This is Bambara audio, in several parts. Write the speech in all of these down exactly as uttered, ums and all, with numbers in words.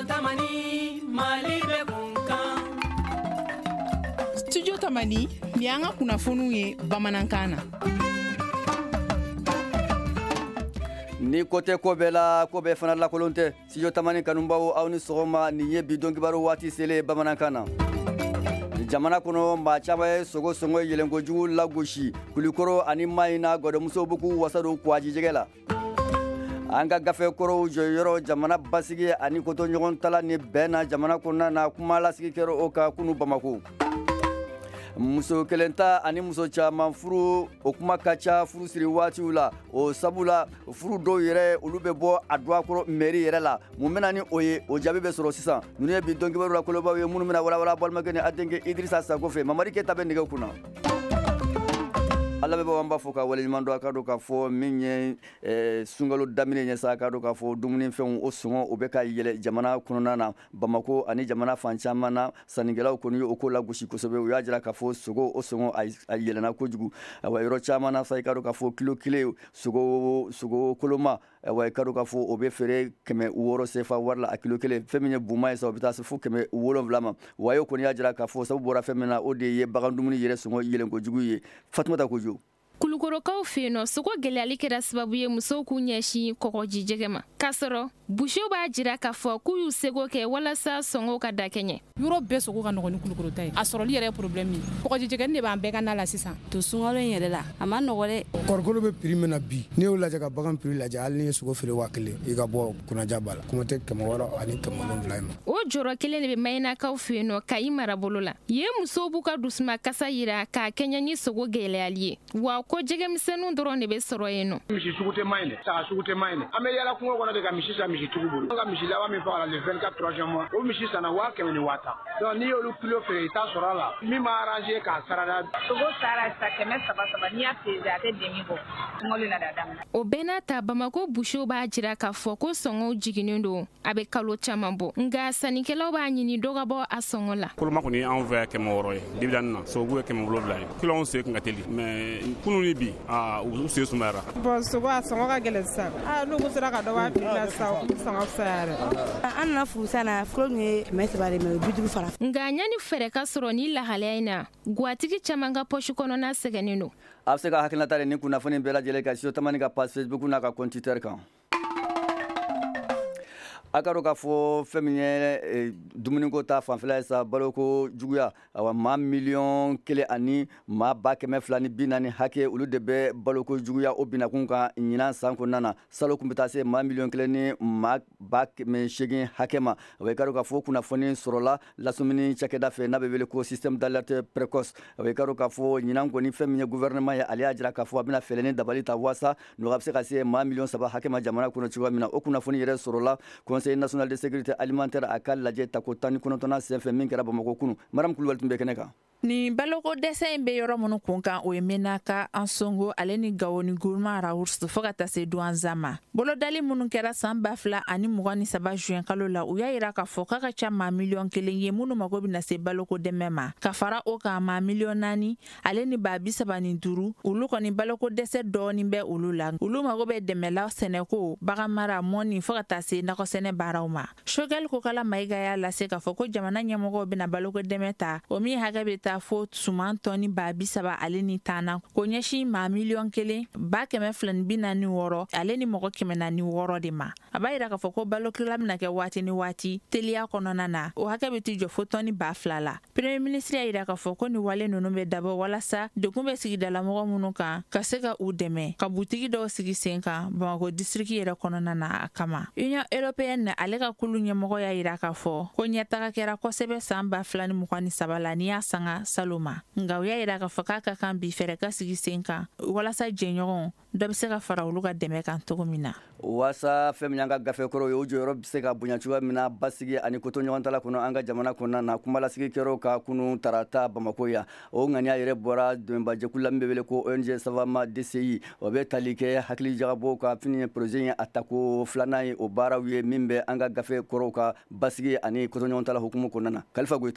Tamani Mali be kunkan. Studio Tamani ni an ka kunnafoniw ye bamanankan na. Ni kote ko bɛɛ la ko bɛɛ fana lakolon tɛ Studio Tamani kanubaw aw ni sɔgɔma nin ye bi dɔn kibaru waati sele bamanankan na. Jamana kɔnɔ maa caman ye sogo sɔngɔ yɛlɛnkojugu lagosi kulikɔrɔ ani mayina gɔdɔmusow bɛ k'u wasa don kuwajijɛgɛ la. An ka gafe kɔrɔw jɔyɔrɔ jamana basigi ani koto ɲɔgɔn tala ni bɛn na jamana kɔnɔna na kuma lasigi kɛra o ka kunu Bamako. Muso kelen ta ani muso caman furu o kuma ka ca furu siri waatiw la o sabula furu dɔw yɛrɛ olu bɛ bɔ a duwakɔrɔ mairie yɛrɛ la mun bɛna ni o ye o jaabi bɛ sɔrɔ sisan ninnu ye bi dɔn kibaru la kolobaw ye minnu bɛna walawala balimakɛ ni a denkɛ Idrissa Sako fɛ Mamadi Keyita bɛ nɛgɛ kunna. Ala bɛ b'an b'a fɔ ka waleɲuman dɔn a ka dɔn k'a fɔ min ye sunkalo daminɛ ɲɛ sa a ka dɔn k'a fɔ dumunifɛnw o sɔngɔ o bɛ ka yɛlɛ jamana kɔnɔna na Bamako ani jamana fan caman na sannikɛlaw kɔni ye o ko lagosi kosɛbɛ u y'a jira k'a fɔ sogo o sɔngɔ a yɛlɛnna kojugu wa yɔrɔ caman na sa i ka dɔn k'a fɔ kilo kelen sogo sogo koloma wa i ka dɔn k'a fɔ o bɛ feere kɛmɛ wɔɔrɔ sefa wari la a kilo kelen fɛn min ye buma ye sa o bɛ taa se fo kɛmɛ wolonwula ma wa y'o kɔni y'a jira k'a fɔ sabu bɔra fɛn min na o de ye bagan dumuni yɛrɛ sɔngɔ yɛlɛn kojugu ye Fatumata Kojo. Kulukorokaw fɛ yen nɔ sogo gɛlɛyali kɛra sababu ye musow k'u ɲɛsin kɔgɔjijɛgɛ ma k'a sɔrɔ busiw b'a jira k'a fɔ k'u y'u seko kɛ walasa sɔngɔw ka da kɛɲɛ. Yɔrɔ bɛɛ sogo ka nɔgɔn ni Kulukorota ye a sɔrɔli yɛrɛ ye problème ye kɔgɔjijɛgɛni de b'an bɛɛ ka na la sisan to sunkalo in yɛrɛ la a ma nɔgɔ dɛ. Kɔrɔkolo bɛ prix min na bi n'i y'o lajɛ ka bagan prix lajɛ hali ni ye sogo feere waa kelen i ka bɔ kunnaja b'a la kuma tɛ kɛmɛ wɔɔrɔ ani kɛmɛ wolonwula ma. O jɔrɔ kelen de bɛ mayinakaw fɛ yen nɔ Kayi marabolo la yen musow b'u ka dusuma kasa yira k'a kɛɲɛ ni sogo gɛlɛyali ye wa ko jɛgɛmisɛnninw dɔrɔn de bɛ sɔrɔ yen nɔ. Misi sugu tɛ maɲi dɛ saga sugu tɛ maɲi dɛ an bɛ yala kungo kɔnɔ de ka misi san misi tugu bolo an ka misi laban min fagala le vingt-quatre troisième mois o misi sanna waa kɛmɛ ni waa tan donc n'i y'olu kilo feere i t'a sɔrɔ a la min ma arrangé k'a sarada. Sogo sara sa kɛmɛ saba saba n'i y'a pesé a tɛ demi bɔ sunkalo na da daminɛ. O bɛɛ n'a ta Bamako busiw b'a jira k'a fɔ ko sɔngɔw jiginnen don a bɛ kalo caman bɔ nka sannikɛlaw b'a ɲini dɔ ka bɔ a sɔngɔ la. Koloma kɔni anw fɛ kɛmɛ wɔɔrɔ ye dibilanni na sogo ye kɛmɛ wolonwula ye kilo anw sen kun ka teli mais kunun ni bi u sen sumayara. Bon sogo a sɔngɔ ka gɛlɛn sisan n'u sera ka dɔ b'a prix la sisan sɔngɔ fisaya yɛrɛ. An nana furusa na filo min ye kɛmɛ saba de mais bi duuru fara. Nka ɲani fɛɛrɛ ka sɔrɔ ni lahalaya in na guwatigi caman ka poche kɔnɔna sɛgɛnnen don. A bɛ se ka hakilinata de ni kunnafoni bɛɛ lajɛlen ka Studio Tamani ka page Facebook n'a ka compte Twitter kan. A ka dɔn k'a fɔ fɛn min ye dumuniko ta fanfɛla ye sa baloko juguya awa maa miliyɔn kelen ani maa ba kɛmɛ fila ni bi naani hakɛ olu de bɛ baloko juguya o binakun kan ɲinan san kɔnɔna na salo kun bɛ taa se maa miliyɔn kelen ni maa ba kɛmɛ seegin hakɛ ma awa i ka dɔn k'a fɔ kunnafoni sɔrɔla lasumuni cakɛda fɛ n'a bɛ wele ko système d'alerte précoce awa i ka dɔn k'a fɔ ɲinan kɔni fɛn min ye gouvernement ye ale y'a jira k'a fɔ a bɛna fɛɛrɛ ni dabali ta waasa nɔgɔya bɛ se ka se maa miliyɔn saba hakɛ ma jamana kɔnɔ cogoya min na o kunnafoni yɛrɛ sɔrɔla Conseil national de sécurité alimentaire a ka lajɛ tako tan ni kɔnɔntɔnnan senfɛ min kɛra Bamako kunu Maram Kulubali tun bɛ kɛnɛ kan. Nin baloko dɛsɛ in bɛ yɔrɔ minnu kun kan o ye Menaka Ansongo ale ni Gawo ni Gourma Raours fo ka taa se Douanza ma bolodali minnu kɛra san ba fila ani mugan ni saba juin kalo la u y'a yira k'a fɔ k'a ka ca maa miliyɔn kelen ye minnu mago bɛna se baloko dɛmɛ ma ka fara o kan maa miliyɔn naani ale ni baa bi saba ni duuru olu kɔni baloko dɛsɛ dɔɔnin bɛ olu la olu mago bɛ dɛmɛla sɛnɛko bagan mara mɔni fo ka taa se nakɔsɛnɛ baaraw ma Shogel Kokala Mayiga y'a lase k'a fɔ ko jamana ɲɛmɔgɔw bɛna baloko dɛmɛ ta o min hakɛ bɛ taa fo suman tɔni ba bi saba ale ni tana ko ɲɛsin maa miliyɔn kelen ba kɛmɛ fila ni bi naani wɔɔrɔ ale ni mɔgɔ kɛmɛ naani wɔɔrɔ de ma a b'a yira k'a fɔ ko balokila bɛna kɛ waati ni waati teliya kɔnɔna na o hakɛ bɛ ti jɔ fo tɔni ba fila la premier ministre y'a yira k'a fɔ ko ni wale ninnu bɛ dabɔ walasa degun bɛ sigidalamɔgɔ minnu kan ka se ka u dɛmɛ ka butigi dɔw sigi sen kan Bamako district yɛrɛ kɔnɔna na a kama Union européenne ale ka kulu ɲɛmɔgɔ y'a yira k'a fɔ ko ɲɛtaga kɛra kosɛbɛ san ba fila ni mugan ni saba la ni y'a sanga salo ma nka u y'a yira k'a fɔ k'a ka kan bi fɛɛrɛ ka sigi sen kan walasa jɛɲɔgɔn dɔ bɛ se ka fara olu ka dɛmɛ kan cogo min na waasa fɛn min y'an ka gafe kɔrɔ ye o jɔyɔrɔ bɛ se ka bonya cogoya min na basigi ani koto ɲɔgɔn tala kɔnɔ an ka jamana kɔnɔna na kumalasigi kɛr'o ka kunu tarata Bamako yan o ŋaniya yɛrɛ bɔra dɛmɛbajɛkulu la min bɛ wele ko O N G Savama D C I o bɛ tali kɛ hakili jagabɔ ka fini ye projet ye a tako filanan ye o baaraw ye min bɛ an ka gafe kɔrɔw ka basigi ani koto ɲɔgɔn tala hukumu kɔnɔna na Kalifa Goyita.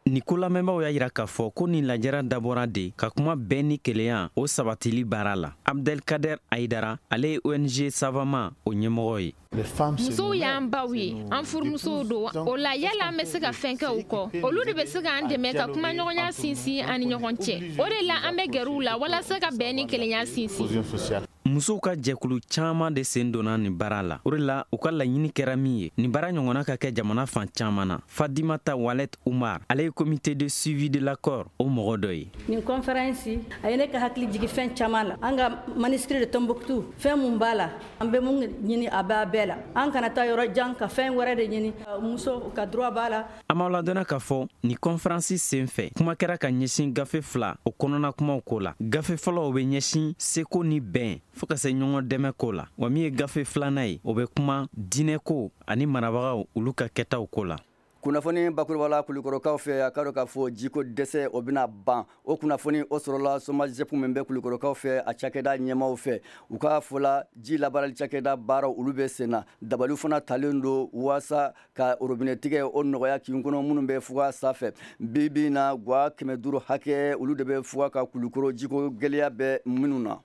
ni ko lamɛnbaaw y'a yira k'a fɔ ko nin lajɛra dabɔra de ka kuma bɛɛ ni kelenya o sabatili baara la. Abdelkader Aidara ale ye O N G Savama o ɲɛmɔgɔ ye. musow y'an baw ye an furumusow do o la yala an bɛ se ka fɛn kɛ u kɔ olu de bɛ se k'an dɛmɛ ka kuma ɲɔgɔnya sinsin an ni ɲɔgɔn cɛ o de la an bɛ gɛrɛ u la walasa ka bɛn ni kelenya sinsin. musow ka jɛkulu caaman de sen donna nin baara la o de la u ka laɲini kɛra min ye nin baara ɲɔgɔnna ka kɛ jamana fan caaman na. Fadimata Walet Umar ale ye comité de suivi de l'accord o mɔgɔ dɔ ye. nin conférence a ye ne ka hakili jigi fɛn caaman la an ka manuscrit de Tombouctou fɛn mun b'a la an bɛ mun ɲini a b'a bɛɛ la an kana taa yɔrɔ jan ka fɛn wɛrɛ de ɲini muso ka droit b'a la. a m'aw ladɔnna k'a fɔ nin conférence sen fɛ kuma kɛra ka ɲɛsin gafe fila o kɔnɔna kumaw ko la. Gafe fɔlɔ o bɛ ɲɛsin seko ni bɛn fɔɔ ka se ɲɔgɔn dɛmɛ ko la wa min ye gafe filanan ye o bɛ kuma diinɛ ko ani marabagaw olu ka kɛtaw ko la. kunnafoni bakurubala Kulikɔrɔkaw fɛ a ka dɔn k'a fɔ jiko dɛsɛ o bɛna ban o kunnafoni o sɔrɔla SOMAGEP min bɛ Kulikɔrɔkaw fɛ a cakɛda ɲɛmaaw fɛ u ka fɔla ji labaarali cakɛda baaraw olu bɛ sen na dabaliw fana talen don waasa ka orobinɛtigɛ o nɔgɔya kin kɔnɔ minnu bɛ fuga sanfɛ bi bi in na ga kɛmɛ duuru hakɛ olu de bɛ fuga ka Kulikɔrɔ jiko gɛlɛya bɛ minnu na.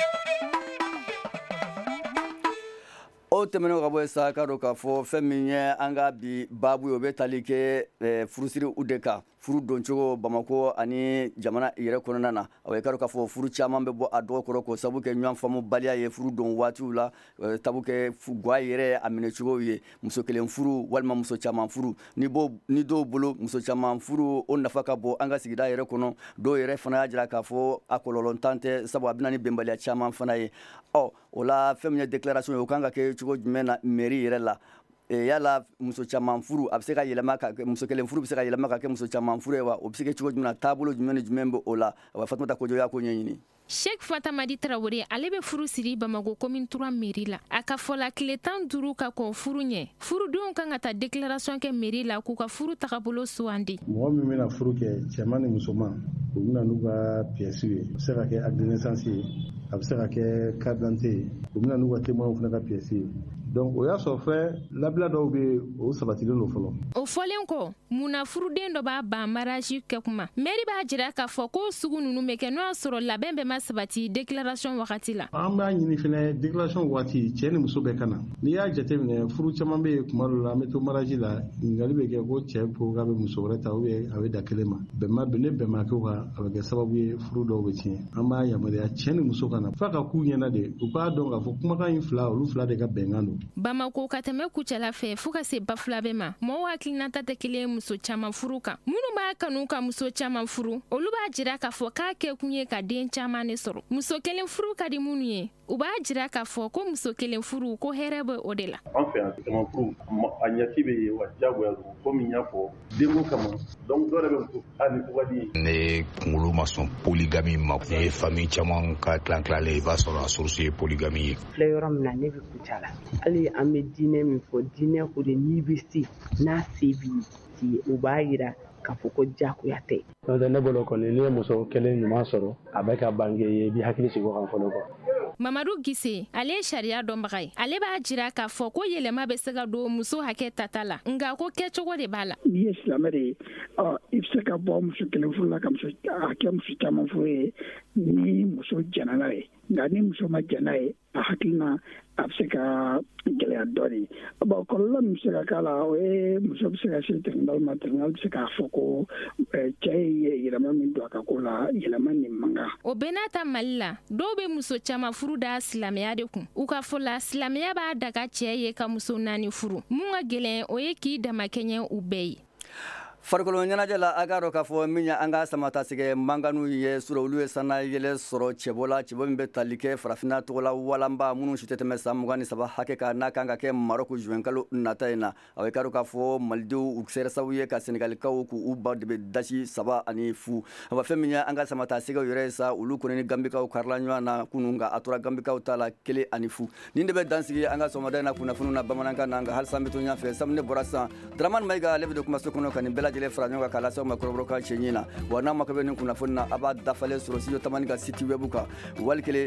o tɛmɛnen ka bɔ yen sa ka dɔn k'a fɔ fɛn min ye an ka bi baabu ye o bɛ tali kɛ furusiriw de kan furu doncogo Bamako ani jamana yɛrɛ kɔnɔna na a ka dɔn k'a fɔ furu caman bɛ bɔ a dɔgɔ kɔrɔ k'o sabu kɛ ɲɔgɔn faamu baliya ye furu don waatiw la tabu kɛ ga yɛrɛ a minɛcogow ye muso kelen furu walima muso caman furu ni ni dɔw bolo muso caman furu o nafa ka bɔ an ka sigida yɛrɛ kɔnɔ dɔw yɛrɛ fana y'a jira k'a fɔ a kɔlɔlɔntan tɛ sabu a bɛna ni bɛnbaliya caman fana ye ɔ o la fɛn min ye déclaration ye o kan ka kɛ cogo jumɛn na mairie yɛrɛ la yala muso caman furu a bɛ se ka yɛlɛma ka kɛ muso kelen furu bɛ se ka yɛlɛma ka kɛ muso caman furu ye wa o bɛ se ka kɛ cogo jumɛn na taabolo jumɛn ni jumɛn bɛ o la a Fatumata Kojo y'a ko ɲɛɲini. Sheikh Fatamadi Traoré ale bɛ furu siri Bamako commune trois mairie la a ka fɔ la tile tan duuru ka kɔn furu ɲɛ furudenw kan ka taa déclaration kɛ mairie la k'u ka furu tagabolo sugandi. mɔgɔ min bɛna furu kɛ cɛman ni musoman u bɛna n'u ka pièces ye a bɛ se ka kɛ acte de naissance ye a bɛ se ka kɛ carte d'identité ye u bɛna n'u ka témoins fana ka pièces ye donc o y'a sɔrɔ fɛn labila dɔw bɛ o sabatilen don fɔlɔ. o fɔlen kɔ munna furuden dɔ b'a ban mariage kɛ kuma mairie b'a jira k'a fɔ ko sugu ninnu bɛ kɛ n'o y'a sɔrɔ labɛn bɛɛ ma sabati déclaration wagati la. an b'a ɲini fɛnɛ déclaration waati cɛ ni muso bɛɛ ka na n'i y'a jateminɛ furu caman bɛ yen kuma dɔw la an bɛ to mariage la ɲininkali bɛ kɛ ko cɛ ko k'a bɛ muso wɛrɛ ta ou bien a bɛ da kelen ma bɛnba bɛn ne bɛnba kɛ kan a bɛ kɛ sababu ye furu dɔw bɛ tiɲɛ an b'a yamaruya cɛ ni muso ka na f'a ka k'u ɲɛna de u k'a dɔn k'a fɔ kumakan in fila olu fila de ka bɛnkan don. Bamako ka tɛmɛ kucɛla fɛ fo ka se Bafula bɛ ma mɔgɔw hakilinata tɛ kelen ye muso caman furu kan minnu b'a kanu ka muso caman furu olu b'a jira k'a fɔ k'a kɛ kun ye ka den caman de sɔrɔ muso kelen furu ka di minnu ye u b'a jira k'a fɔ ko muso kelen furu ko hɛrɛ bɛ o de la. an fɛ yan caman furu a ɲɛci bɛ yen wa diyagoya don komi n y'a fɔ denko kama donc dɔw yɛrɛ bɛ muso hali ni ko ka di. ne kunkolo ma sɔn polygamy ma ne ye famille caman ka tilan tilalen i b'a sɔrɔ a source ye polygamy ye. filɛ yɔrɔ min na ne bɛ kucala hali an bɛ diinɛ min fɔ diinɛ ko de n'i bɛ se n'a se b'i ye u b'a yira k'a fɔ ko diyagoya tɛ. n'o tɛ ne bolo kɔni n'i ye muso kelen ɲuman sɔrɔ a bɛ ka bange ye i bɛ hakili sigi o kan fɔlɔ kɔ. Mamadu Gise ale ye sariya dɔnbaga ye ale b'a jira k'a fɔ ko yɛlɛma bɛ se ka don muso hakɛ tata la nka ko kɛcogo de b'a la. n'i ye silamɛ de ye ɔ i bɛ se ka bɔ muso kelen furu la ka muso a kɛ muso caman furu ye ni muso jɛnna n'a ye nka ni muso ma jɛn n'a ye a hakili na a bɛ se ka gɛlɛya dɔɔni bon kɔlɔlɔ min bɛ se ka k'a la o ye muso bɛ se ka se tribunal ma tribunal bɛ se k'a fɔ ko cɛ ye yɛlɛma min don a ka ko la yɛlɛma nin man kan. o bɛɛ n'a ta Mali la dɔw bɛ muso caman furu da silamɛya de kun u ka fɔ la silamɛya b'a daga cɛ ye ka muso naani furu mun ka gɛlɛn o ye k'i dama kɛɲɛ u bɛɛ ye. farikolo ɲɛnajɛ la a ka dɔn k'a fɔ min ye an ka samatasɛgɛ manganu ye sura olu ye sana yɛlɛ sɔrɔ cɛbɔ la cɛbɔ min bɛ tali kɛ farafinna tɔgɔ la walanba minnu si tɛ tɛmɛ san mugan ni saba hakɛ kan n'a kan ka kɛ Marɔku juin kalo nata in na a ka dɔn k'a fɔ malidenw u sera sababu ye ka senegalikaw k'u ba de bɛ dasi saba ani fu a fɛn min ye an ka samatasɛgɛw yɛrɛ ye sa olu kɔni ni gambikaw karila ɲɔgɔn na kunun nka a tora gambikaw ta la kelen ani fu nin de bɛ dansigi an ka sɔgɔmada in na kunnafoniw na bamanankan na nka halisa an bɛ to ɲɔgɔn fɛ sabu ne bɔra sisan Dramane Mayiga ale bɛ don kumaso kɔnɔ ka nin bɛɛ lajɛlen fara ɲɔgɔn kan k'a lase aw ma kɔrɔbɔrɔkan cɛ ɲin na wa n'a ma kɛ bɛ nin kunnafoni na a b'a dafalen sɔrɔ studio tamani ka site web kan wali kelen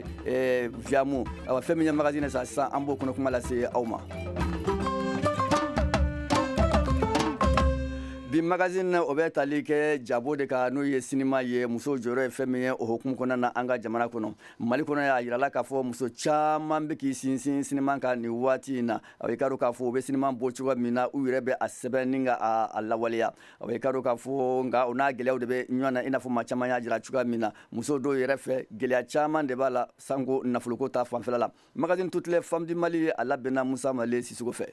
viamu fɛn min ye magazine sa sisan an b'o kɔnɔ kuma lase aw ma. bi magazine o bɛ tali kɛ jabo de ka n'o ye sinima ye muso jɔyɔrɔ ye fɛn min ye o hukumu kɔnɔna na an ka jamana kɔnɔ Mali kɔnɔ y'a yirala k'a fɔ muso caman bɛ k'i sinsin sinima kan nin waati in na a bɛ k'a fɔ u bɛ sinima bɔ cogoya min na u yɛrɛ bɛ a sɛbɛn ni ka a lawaleya a bɛ k'a fɔ nka o n'a gɛlɛyaw de bɛ ɲɔgɔn na i n'a fɔ maa caman y'a jira cogoya min na muso dɔw yɛrɛ fɛ gɛlɛya caman de b'a la sanko nafoloko ta fanfɛla la magazine toutes les femmes du Mali a labɛnna Musa Male Sisoko fɛ.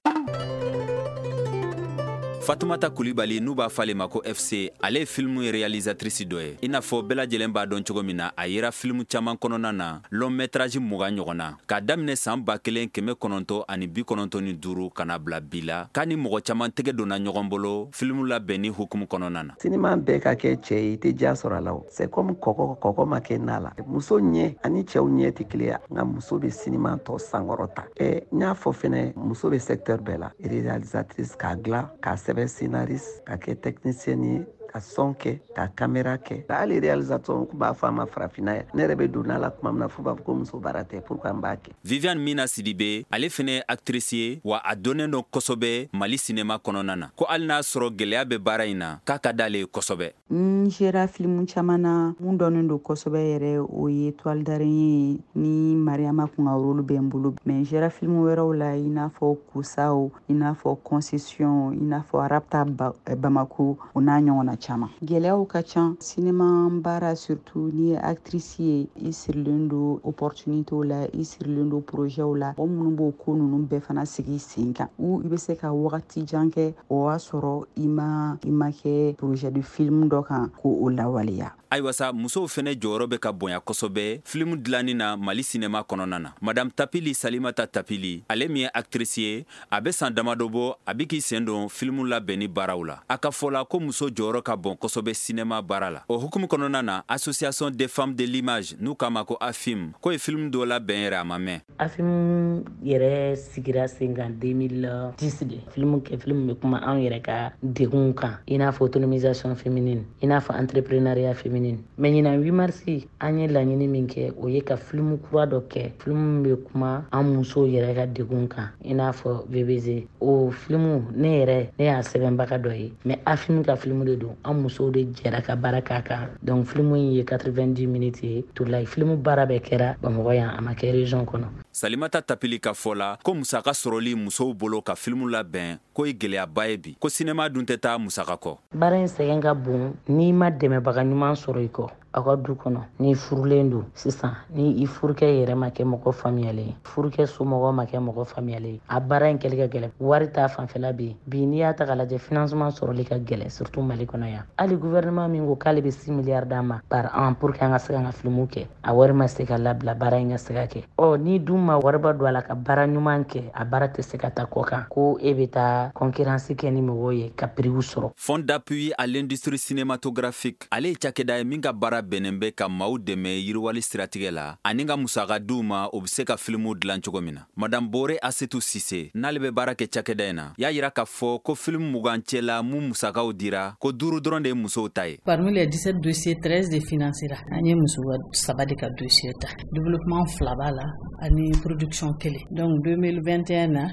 Fatoumata Coulibaly n'u b'a f'ale ma ko F C ale ye film réalisatrice dɔ ye i n'a fɔ bɛɛ lajɛlen b'a dɔn cogo min na a yera film caman kɔnɔna na long métrage mugan ɲɔgɔn na k'a daminɛ san ba kelen kɛmɛ kɔnɔntɔn ani bi kɔnɔntɔn ni duuru kana bila bi la k'a ni mɔgɔ caman tɛgɛ donna ɲɔgɔn bolo film labɛnni hukumu kɔnɔna na. Sinima bɛɛ ka kɛ cɛ ye i tɛ diya sɔrɔ a la o c'est comme kɔkɔ kɔkɔ ma kɛ na la muso ɲɛ ani cɛw ɲɛ tɛ kelen ye nka muso bɛ sinima tɔ sankɔrɔ ta ɛ n y'a fɔ fɛnɛ muso bɛ secteur bɛɛ la réalisatrice k'a dilan k'a sɛbɛn scénariste ka kɛ technicienne ye ka son kɛ ka caméra kɛ hali réalisateur ku b'a fɔ a ma farafinna ye ne yɛrɛ bɛ donna la tuma min na fo b'a fɔ ko muso baara tɛ pourquoi n b'a kɛ. Viviane Mina Sidibe ale fɛnɛ ye actrice ye wa a dɔnnen dɔ kosɛbɛ Mali cinéma kɔnɔna na ko hali n'a sɔrɔ gɛlɛya bɛ baara in na k'a ka d'ale ye kosɛbɛ. N sera film caman na mun dɔnnen don kosɛbɛ yɛrɛ o ye Toile d'araignée ni Mariama Kunga bɛ n bolo mais n sera film wɛrɛw la i n'a fɔ Kusaw i n'a fɔ Concession i n'a fɔ Arabta Bamako o n'a ɲɔgɔn na caman. Gɛlɛyaw ka ca cinéma baara surtout ni ye actrice ye i sirilen don opportunitéw la i sirilen don projets la o minnu b'o ko ninnu bɛɛ fana sigi sen kan ou i bɛ se ka wagati jan kɛ o y'a sɔrɔ i ma i ma kɛ projet de film dɔ kan ko o lawaleya. Ayiwa sa musow fɛnɛ jɔyɔrɔ bɛ ka bonya kosɛbɛ film dilanni na Mali cinéma kɔnɔna na. Madame Tapili Salimata Tapili ale min ye actrice ye a bɛ san damadɔ bɔ a bɛ k'i sen don film labɛnni baaraw la. A ka fɔ la ko muso jɔyɔrɔ ka bon kosɛbɛ cinéma baara la. O hukumu kɔnɔna na Association des femmes de l'image n'u k'a ma ko AFIM ko ye film dɔ labɛn yɛrɛ a ma mɛn. AFIM yɛrɛ sigira sen kan deux mille dix de film kɛ film bɛ kuma anw yɛrɛ ka degun kan i n'a fɔ autonomisation féminine i n'a fɔ entrepreneuriat féminin. Mais ɲinan huit mars an ye laɲini min kɛ o ye ka film kura dɔ kɛ film bɛ kuma an musow yɛrɛ ka degun kan i n'a fɔ V B Z o film ne yɛrɛ ne y'a sɛbɛnbaga dɔ ye mais AFIM ka film de don an musow de jɛra ka baara k'a kan donc film in ye quatre-vingt-dix minutes ye tulayi film baara bɛɛ kɛra Bamakɔ yan a ma kɛ région kɔnɔ. Salimata Tapili ka fɔ la ko musaka sɔrɔli musow bolo ka film labɛn ko ye gɛlɛyaba ye bi ko cinéma dun tɛ taa musaka kɔ. Baara in sɛgɛn ka bon n'i ma dɛmɛbaga ɲuman sɔrɔ i kɔ aw ka du kɔnɔ n'i furulen don sisan ni i furukɛ yɛrɛ ma kɛ mɔgɔ faamuyalen ye furukɛ somɔgɔ ma kɛ mɔgɔ faamuyalen ye a baara in kɛli ka gɛlɛn wari t'a fanfɛla bi bi n'i y'a ta ka lajɛ financement sɔrɔli ka gɛlɛn surtout Mali kɔnɔ yan hali gouvernement min ko k'ale bɛ six milliards d'an ma par an pour que an ka se k'an ka filmu kɛ a wari ma se ka labila baara in ka se ka kɛ ɔ ni dun ma wariba don a la ka baara ɲuman kɛ a baara tɛ se ka taa kɔ kan ko e bɛ taa concurrence kɛ ni mɔgɔw ye ka prix sɔrɔ. Fonds d'appui à l'industrie cinématographique ale ye cakɛda ye min ka baara bɛnnen bɛ ka maaw dɛmɛ yiriwali siratigɛ la ani ka musaka diw ma o bɛ se ka filimu dilan cogo min na. Madame Bore Asetu Sise n'ale bɛ baara kɛ cakɛda in na y'a yira k'a fɔ ko film mugan cɛla mun musakaw dira ko duuru dɔrɔn de ye musow ta ye. Parmi les dix-sept dossiers, treize de financera an ye muso saba de ka dossier ta développement fila b'a la ani production kelen donc deux mille vingt et un na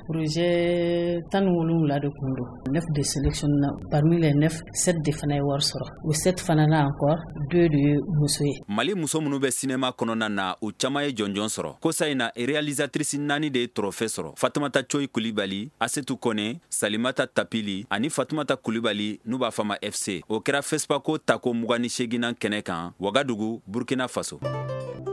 projet tan ni wolonwula de kun don neuf de sélection na parmi les neuf sept de fana ye wari sɔrɔ o sept fana na encore deux de ye muso ye. Mali muso minnu bɛ cinéma kɔnɔna na u caman ye jɔnjɔn sɔrɔ kosa in na réalisatrice naani de ye trophée sɔrɔ Fatoumata Choyi Coulibaly, Asetu Kone, Salimata Tapili ani Fatoumata Coulibaly n'u b'a fɔ ma F C o kɛra FESPACO tako mugan ni seeginan kɛnɛ kan Wagadugu, Burkina Faso.